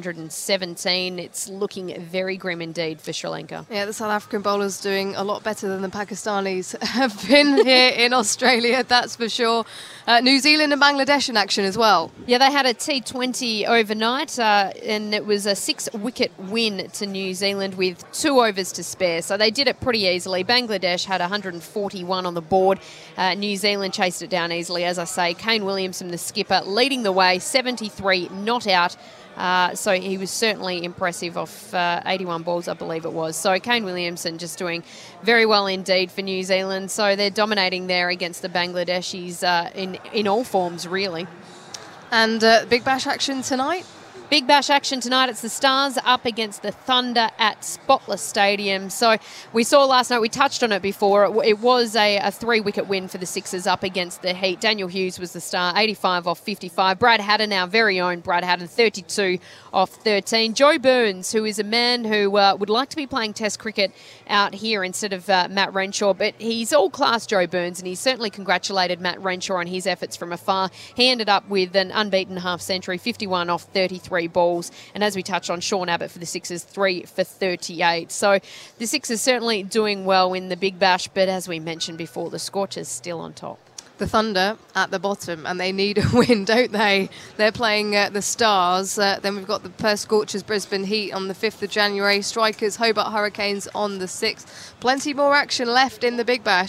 317. It's looking very grim indeed for Sri Lanka. Yeah, the South African bowlers doing a lot better than the Pakistanis have been here in Australia, that's for sure. New Zealand and Bangladesh in action as well. Yeah, they had a T20 overnight. And it was a 6-wicket win to New Zealand with 2 overs to spare. So they did it pretty easily. Bangladesh had 141 on the board. New Zealand chased it down easily, as I say. Kane Williamson, the skipper, leading the way, 73 not out. So he was certainly impressive off 81 balls, I believe it was. So Kane Williamson just doing very well indeed for New Zealand. So they're dominating there against the Bangladeshis in all forms, really. And Big Bash action tonight? Big Bash action tonight. It's the Stars up against the Thunder at Spotless Stadium. So we saw last night, we touched on it before, it was a 3-wicket win for the Sixers up against the Heat. Daniel Hughes was the star, 85 off 55. Brad Haddin, our very own Brad Haddin, 32 off 13. Joe Burns, who is a man who would like to be playing Test cricket out here instead of Matt Renshaw, but he's all-class Joe Burns, and he certainly congratulated Matt Renshaw on his efforts from afar. He ended up with an unbeaten half-century, 51 off 33 balls. And as we touched on, Sean Abbott for the Sixers, 3 for 38. So the Sixers certainly doing well in the Big Bash, but as we mentioned before, the Scorchers still on top. The Thunder at the bottom, and they need a win, don't they? They're playing the Stars. Then we've got the Perth Scorchers, Brisbane Heat on the 5th of January. Strikers, Hobart Hurricanes on the 6th. Plenty more action left in the Big Bash.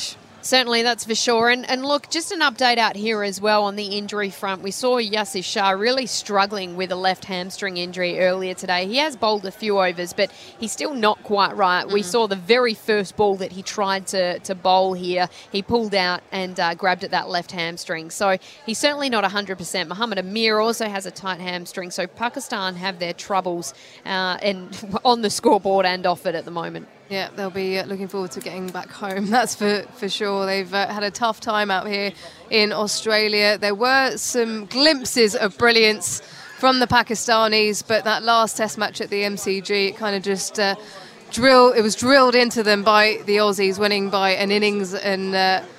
Certainly, that's for sure. And look, just an update out here as well on the injury front. We saw Yassir Shah really struggling with a left hamstring injury earlier today. He has bowled a few overs, but he's still not quite right. We saw the very first ball that he tried to bowl here. He pulled out and grabbed at that left hamstring. So he's certainly not 100%. Mohammad Amir also has a tight hamstring. So Pakistan have their troubles and on the scoreboard and off it at the moment. Yeah, they'll be looking forward to getting back home, that's for sure. They've had a tough time out here in Australia. There were some glimpses of brilliance from the Pakistanis, but that last test match at the MCG, it kind of just was drilled into them by the Aussies, winning by an innings and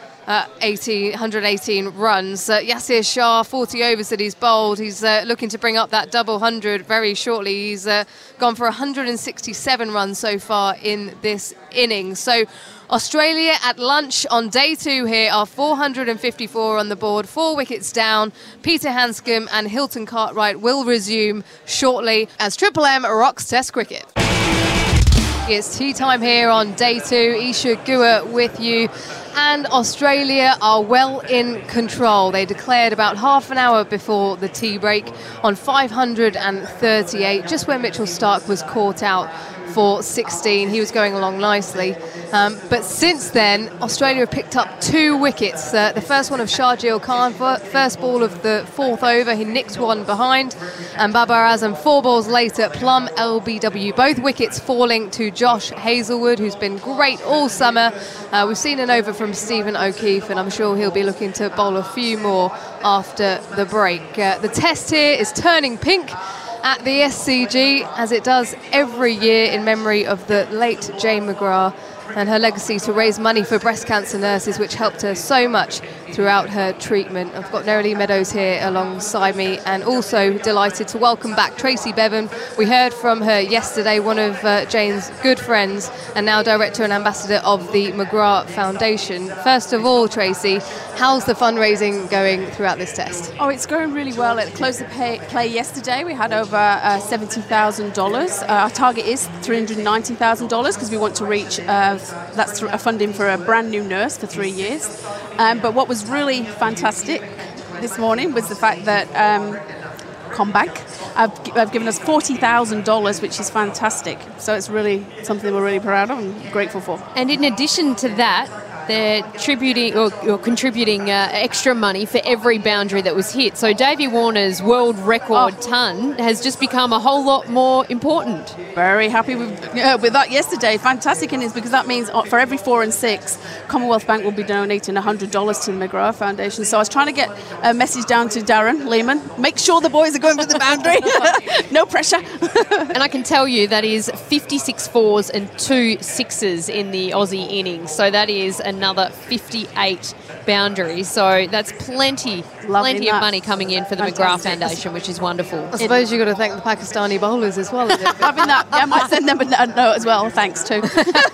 118 runs. Yassir Shah, 40 overs that he's bowled. He's looking to bring up that double 100 very shortly. He's gone for 167 runs so far in this innings. So Australia at lunch on day 2 here are 454 on the board, 4 wickets down. Peter Hanscom and Hilton Cartwright will resume shortly as Triple M rocks Test cricket. It's tea time here on day 2. Isha Guha with you. And Australia are well in control. They declared about half an hour before the tea break on 538, just where Mitchell Starc was caught out for 16. He was going along nicely. But since then, Australia have picked up 2 wickets. The first one of Shahjeel Khan, first ball of the 4th over. He nicked one behind. And Babar Azam, 4 balls later, plumb LBW. Both wickets falling to Josh Hazlewood, who's been great all summer. We've seen an over from Stephen O'Keefe, and I'm sure he'll be looking to bowl a few more after the break. The test here is turning pink at the SCG, as it does every year in memory of the late Jane McGrath and her legacy to raise money for breast cancer nurses, which helped her so much throughout her treatment. I've got Nerily Meadows here alongside me, and also delighted to welcome back Tracy Bevan. We heard from her yesterday, one of Jane's good friends, and now director and ambassador of the McGrath Foundation. First of all, Tracy, how's the fundraising going throughout this test? Oh, it's going really well. At the close of play yesterday, we had over $70,000. Our target is $390,000 because we want to reach that's a funding for a brand new nurse for 3 years. But what was really fantastic this morning was the fact that CommBank have given us $40,000, which is fantastic. So it's really something we're really proud of and grateful for. And in addition to that, they're contributing extra money for every boundary that was hit. So Davey Warner's world record ton has just become a whole lot more important. Very happy with that yesterday. Fantastic innings, because that means for every 4 and 6, Commonwealth Bank will be donating $100 to the McGrath Foundation. So I was trying to get a message down to Darren Lehman. Make sure the boys are going for the boundary. No pressure. And I can tell you that is 56 4s and 2 6s in the Aussie innings. So that is another 58 boundaries. So that's plenty of money coming in for the McGrath Foundation, which is wonderful. I suppose you've got to thank the Pakistani bowlers as well. Having that, I might send them a note as well. Thanks too.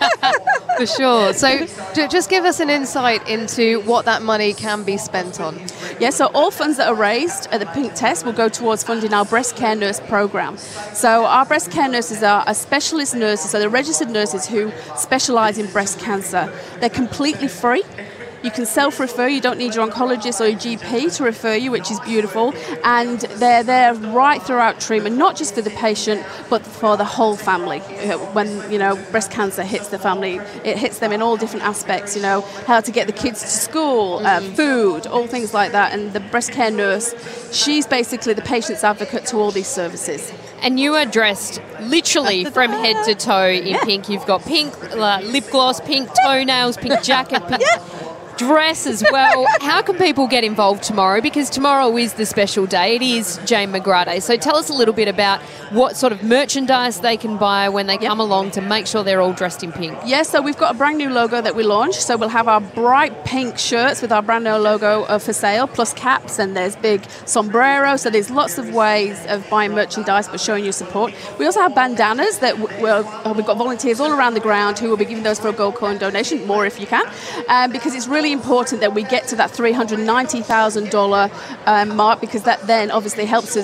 For sure. So just give us an insight into what that money can be spent on. Yeah, so all funds that are raised at the Pink Test will go towards funding our breast care nurse program. So our breast care nurses are specialist nurses, so they're registered nurses who specialise in breast cancer. They're completely free. You can self-refer. You don't need your oncologist or your GP to refer you, which is beautiful. And they're there right throughout treatment, not just for the patient, but for the whole family. When, breast cancer hits the family, it hits them in all different aspects, how to get the kids to school, food, all things like that. And the breast care nurse, she's basically the patient's advocate to all these services. And you are dressed literally from head to toe in pink. You've got pink lip gloss, pink toenails, pink jacket, pink dress as well. How can people get involved tomorrow? Because tomorrow is the special day. It is Jane McGrath Day. So tell us a little bit about what sort of merchandise they can buy when they come along to make sure they're all dressed in pink. Yeah, so we've got a brand new logo that we launched. So we'll have our bright pink shirts with our brand new logo for sale, plus caps, and there's big sombrero. So there's lots of ways of buying merchandise but showing your support. We also have bandanas that we've got volunteers all around the ground who will be giving those for a gold coin donation, more if you can, because it's really important that we get to that $390,000 mark, because that then obviously helps us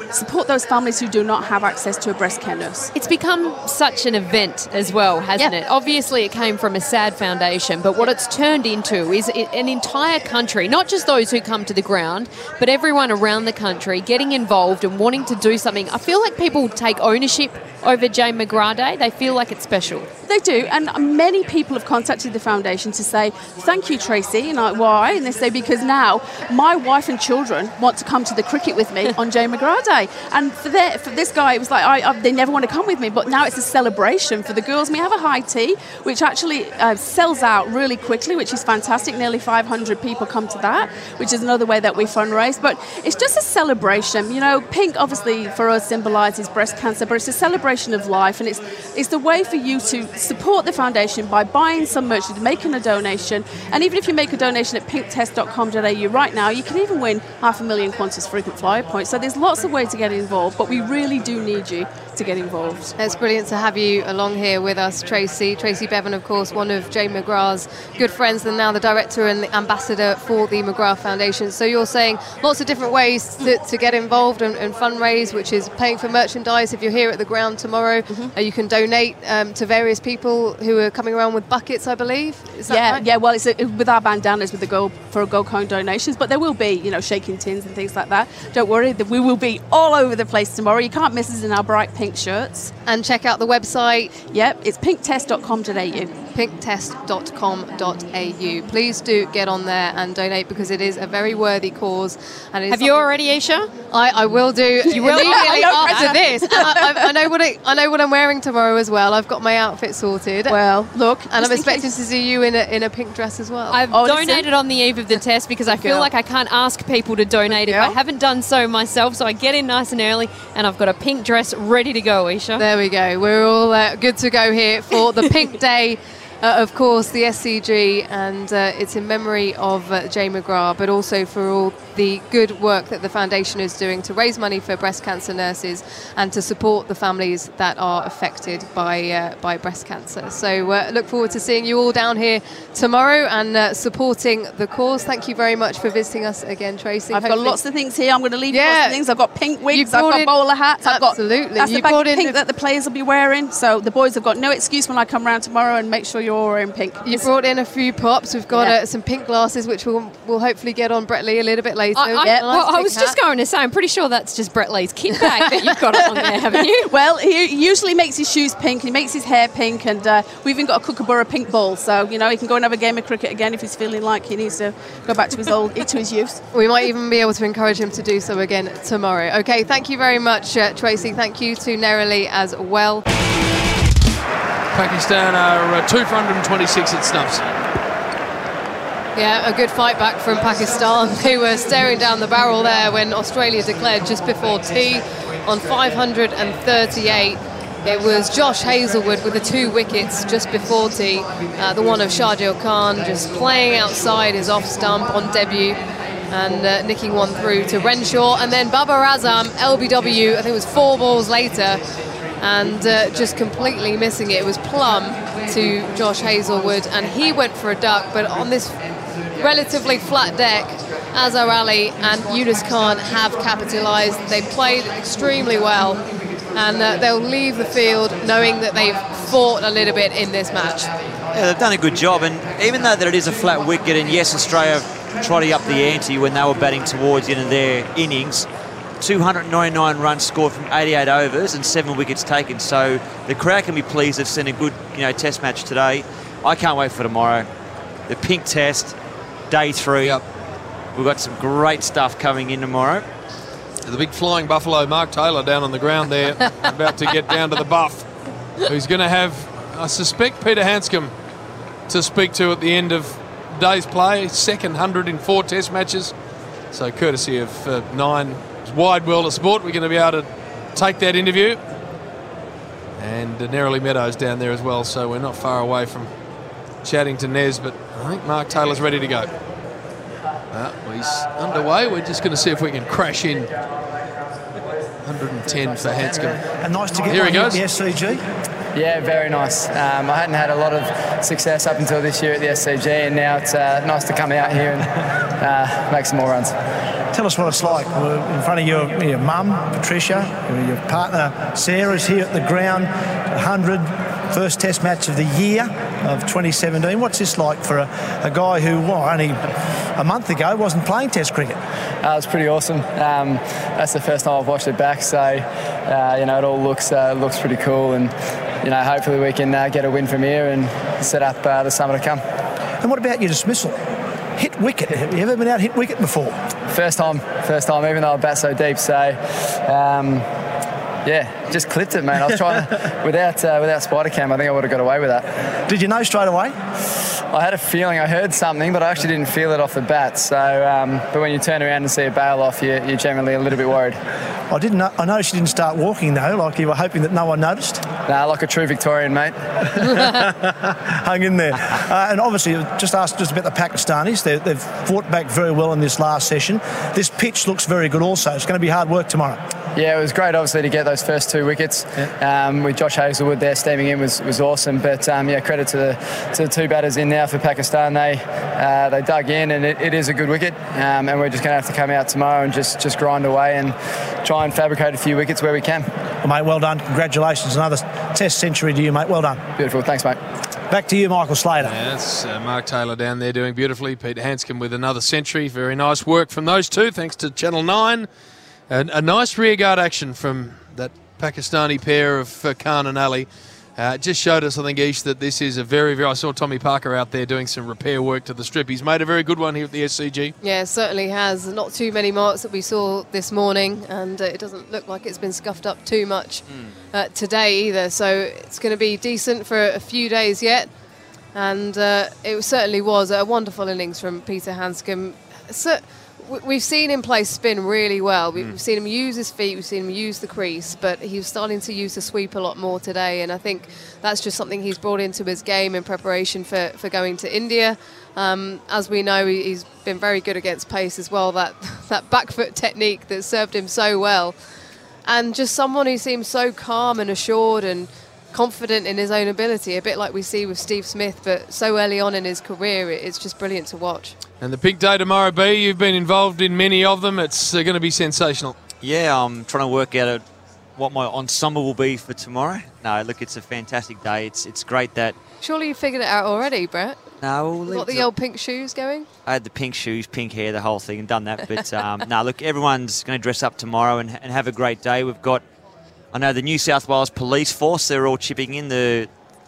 support those families who do not have access to a breast care nurse. It's become such an event as well, hasn't it? Obviously, it came from a sad foundation, but what it's turned into is an entire country, not just those who come to the ground, but everyone around the country getting involved and wanting to do something. I feel like people take ownership over Jane McGrath Day. They feel like it's special. They do, and many people have contacted the foundation to say, thank you, Tracy. And why? And they say, because now my wife and children want to come to the cricket with me on Jane McGrath Day. And for this guy, it was like, they never want to come with me, but now it's a celebration for the girls. We have a high tea, which actually sells out really quickly, which is fantastic. Nearly 500 people come to that, which is another way that we fundraise. But it's just a celebration. You know, pink, obviously, for us, symbolises breast cancer, but it's a celebration of life, and it's the way for you to support the foundation by buying some merchandise, making a donation, and even if you make a donation at pinktest.com.au right now, you can even win 500,000 Qantas frequent flyer points. So there's lots of ways to get involved, but we really do need you to get involved. It's brilliant to have you along here with us, Tracy. Tracy Bevan, of course, one of Jane McGrath's good friends, and now the director and the ambassador for the McGrath Foundation. So you're saying lots of different ways to get involved and fundraise, which is paying for merchandise. If you're here at the ground tomorrow, you can donate to various people who are coming around with buckets, I believe. Is that right? Yeah. Well, it's with our bandanas with the Gold Cone donations, but there will be, shaking tins and things like that. Don't worry, we will be all over the place tomorrow. You can't miss us in our bright pink shirts. And check out the website. Yep, it's pinktest.com.au. pinktest.com.au. Please do get on there and donate, because it is a very worthy cause. And have you already, Isha? I will do. You will immediately after this. I know what I'm wearing tomorrow as well. I've got my outfit sorted. Well, look, and I'm expecting to see you in a pink dress as well. I've donated on the eve of the test because I feel like I can't ask people to donate if I haven't done so myself. So I get in nice and early, and I've got a pink dress ready to go, Isha. There we go. We're all good to go here for the Pink Day. Of course, the SCG, and it's in memory of Jane McGrath, but also for all the good work that the foundation is doing to raise money for breast cancer nurses and to support the families that are affected by breast cancer. So look forward to seeing you all down here tomorrow and supporting the cause. Thank you very much for visiting us again, Tracy. I've got lots of things here. I'm going to leave you lots of things. I've got pink wigs, I've got bowler hats. Absolutely. That's the bag of pink that the players will be wearing. So the boys have got no excuse when I come round tomorrow, and make sure you're all wearing pink. You brought in a few props. We've got some pink glasses, which we'll hopefully get on Brett Lee a little bit later. I was just going to say, I'm pretty sure that's just Brett Lee's kit bag that you've got on there, haven't you? Well, he usually makes his shoes pink, he makes his hair pink, and we've even got a Kookaburra pink ball, so he can go and have a game of cricket again if he's feeling like he needs to go back to his youth. We might even be able to encourage him to do so again tomorrow. Okay, thank you very much, Tracy. Thank you to Nerily as well. Pakistan are 2 for 126 at stumps. Yeah, a good fight back from Pakistan. They were staring down the barrel there when Australia declared just before tea on 538. It was Josh Hazlewood with the 2 wickets just before tea. The one of Shahjeel Khan just playing outside his off stump on debut and nicking one through to Renshaw. And then Babar Azam, LBW, I think it was 4 balls later, and just completely missing it. It was plumb to Josh Hazlewood, and he went for a duck, but on this relatively flat deck, Azhar Ali and Yunus Khan have capitalised. They played extremely well, and they'll leave the field knowing that they've fought a little bit in this match. Yeah, they've done a good job, and even though that it is a flat wicket, and yes, Australia trotting up the ante when they were batting towards the end of their innings, 299 runs scored from 88 overs and 7 wickets taken. So the crowd can be pleased. They've seen a good, test match today. I can't wait for tomorrow. The pink test, day 3. Yep. We've got some great stuff coming in tomorrow. The big flying buffalo, Mark Taylor, down on the ground there, about to get down to the buff. Who's going to have, I suspect, Peter Hanscom to speak to at the end of day's play. Second 100 in 4 test matches. So courtesy of 9 wide world of sport, we're going to be able to take that interview. And Nerily Meadows down there as well, so we're not far away from chatting to Nez, but I think Mark Taylor's ready to go. He's underway. We're just going to see if we can crash in. 110 for Hanscom. And nice to get Here he goes. The SCG. Yeah, very nice. I hadn't had a lot of success up until this year at the SCG, and now it's nice to come out here and make some more runs. Tell us what it's like. We're in front of your mum, Patricia, your partner, Sarah's here at the ground, 100, first Test match of the year of 2017. What's this like for a guy who, only a month ago wasn't playing Test cricket? It was pretty awesome. That's the first time I've watched it back, so it all looks pretty cool, and hopefully we can get a win from here and set up the summer to come. And what about your dismissal? Hit wicket. Have you ever been out hit wicket before? First time, even though I bat so deep. So, just clipped it, mate. I was trying to, without spider cam, I think I would have got away with that. Did you know straight away? I had a feeling, I heard something, but I actually didn't feel it off the bat. So, but when you turn around and see a bail off, you're generally a little bit worried. I noticed you didn't start walking though, like you were hoping that no one noticed. Nah, like a true Victorian, mate. Hung in there. And obviously, just asked about the Pakistanis. They've fought back very well in this last session. This pitch looks very good also. It's going to be hard work tomorrow. Yeah, it was great, obviously, to get those first 2 wickets. With Josh Hazlewood there steaming in was awesome. But, credit to the 2 batters in now for Pakistan. They dug in, and it is a good wicket. And we're just going to have to come out tomorrow and just grind away and try and fabricate a few wickets where we can. Well, mate, well done. Congratulations. Another Test century to you, mate. Well done. Beautiful. Thanks, mate. Back to you, Michael Slater. Yeah, that's Mark Taylor down there doing beautifully. Peter Hanscom with another century. Very nice work from those two, thanks to Channel 9. A nice rearguard action from that Pakistani pair of Khan and Ali. Just showed us, I think, Ish, that this is a very, very... I saw Tommy Parker out there doing some repair work to the strip. He's made a very good one here at the SCG. Yeah, certainly has. Not too many marks that we saw this morning, and it doesn't look like it's been scuffed up too much today either. So it's going to be decent for a few days yet. And it certainly was a wonderful innings from Peter Hanscom. We've seen him play spin really well. We've seen him use his feet, we've seen him use the crease, but he was starting to use the sweep a lot more today, and I think that's just something he's brought into his game in preparation for going to India. As we know, he's been very good against pace as well, that back foot technique that served him so well. And just someone who seems so calm and assured and confident in his own ability, a bit like we see with Steve Smith, but so early on in his career, it's just brilliant to watch. And the Pink Day tomorrow, B, you've been involved in many of them. It's going to be sensational. Yeah, I'm trying to work out what my ensemble will be for tomorrow. No, look, it's a fantastic day. It's great that... Surely you figured it out already, Brett? No. We'll got the old pink shoes going? I had the pink shoes, pink hair, the whole thing, and done that. But, no, look, everyone's going to dress up tomorrow and have a great day. We've got... I know the New South Wales Police Force, they're all chipping in, the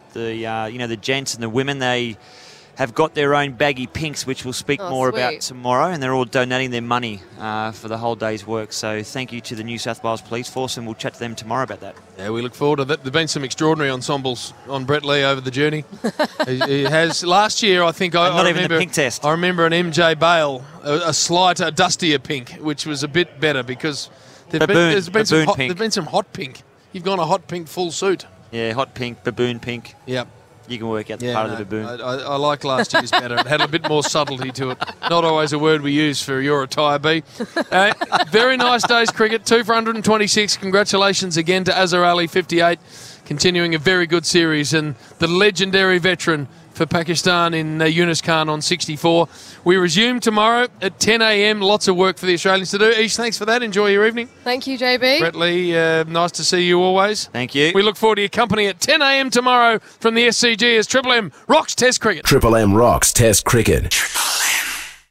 gents and the women. They have got their own baggy pinks, which we'll speak more about tomorrow, and they're all donating their money for the whole day's work. So thank you to the New South Wales Police Force, and we'll chat to them tomorrow about that. Yeah, we look forward to that. There have been some extraordinary ensembles on Brett Lee over the journey. He has last year, I think. I remember, even the pink test. I remember an MJ Bale, a slighter, dustier pink, which was a bit better because there's been some hot pink. You've gone a hot pink full suit. Yeah, hot pink, baboon pink. Yep. You can work out the part of the baboon. I like last year's better. It had a bit more subtlety to it. Not always a word we use for your attire, B. Very nice day's cricket. 2 for 126. Congratulations again to Azhar Ali, 58. Continuing a very good series. And the legendary veteran for Pakistan in Yunus Khan on 64. We resume tomorrow at 10 a.m. Lots of work for the Australians to do. Ish, thanks for that. Enjoy your evening. Thank you, JB. Brett Lee, nice to see you always. Thank you. We look forward to your company at 10 a.m. tomorrow from the SCG as Triple M rocks Test cricket. Triple M rocks Test cricket. Triple M.